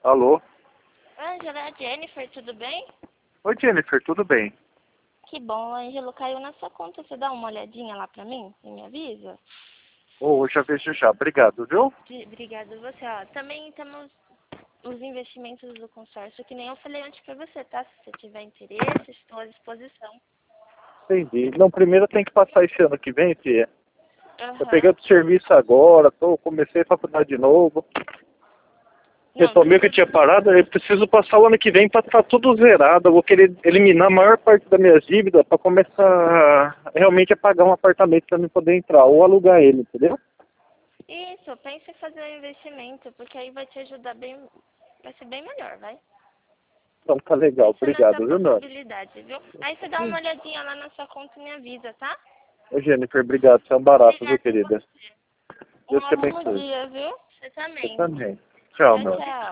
Alô? Ângela, é a Jennifer, tudo bem? Oi, Jennifer, tudo bem? Que bom, Ângelo, caiu na sua conta. Você dá uma olhadinha lá pra mim e me avisa? Oh, já vejo já. Obrigado, viu? Obrigada você. Ó, também temos os investimentos do consórcio, que nem eu falei antes pra você, tá? Se você tiver interesse, estou à disposição. Entendi. Não, primeiro tem que passar esse ano que vem, Fia. Eu Aham. peguei o serviço agora, comecei a faculdade de novo. Não, Retomei o que eu tudo... tinha parado, eu preciso passar o ano que vem para estar tudo zerado. Eu vou querer eliminar a maior parte das minhas dívidas para começar realmente a pagar um apartamento para mim poder entrar ou alugar ele, entendeu? Isso, pense em fazer um investimento, porque aí vai te ajudar bem, vai ser bem melhor, vai? Então tá legal, Pensa nessa obrigado, viu, Nando? possibilidade, viu? Aí você dá uma olhadinha lá na sua conta e me avisa, tá? Ô, Jennifer, obrigado, você é um barato, viu, Obrigada a querida? você. Um Deus te ótimo abençoe. dia, viu? Você Você também. também. Tchau, Tchau, meu. tchau.